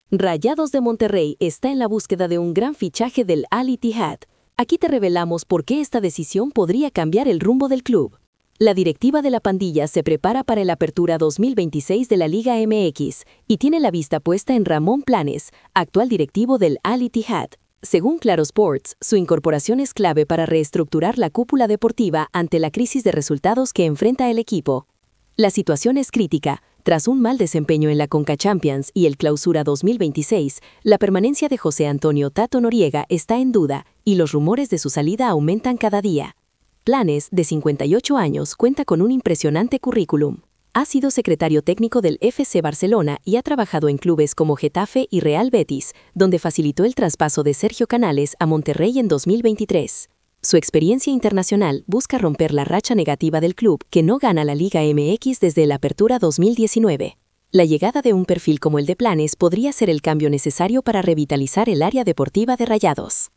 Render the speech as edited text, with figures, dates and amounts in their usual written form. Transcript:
Rayados de Monterrey está en la búsqueda de un gran fichaje del Al Ittihad. Aquí te revelamos por qué esta decisión podría cambiar el rumbo del club. La directiva de la pandilla se prepara para el Apertura 2026 de la Liga MX y tiene la vista puesta en Ramón Planes, actual directivo del Al Ittihad. Según Claro Sports, su incorporación es clave para reestructurar la cúpula deportiva ante la crisis de resultados que enfrenta el equipo. La situación es crítica. Tras un mal desempeño en la Conca Champions y el Clausura 2026, la permanencia de José Antonio Tato Noriega está en duda y los rumores de su salida aumentan cada día. Planes, de 58 años, cuenta con un impresionante currículum. Ha sido secretario técnico del FC Barcelona y ha trabajado en clubes como Getafe y Real Betis, donde facilitó el traspaso de Sergio Canales a Monterrey en 2023. Su experiencia internacional busca romper la racha negativa del club que no gana la Liga MX desde la Apertura 2019. La llegada de un perfil como el de Planes podría ser el cambio necesario para revitalizar el área deportiva de Rayados.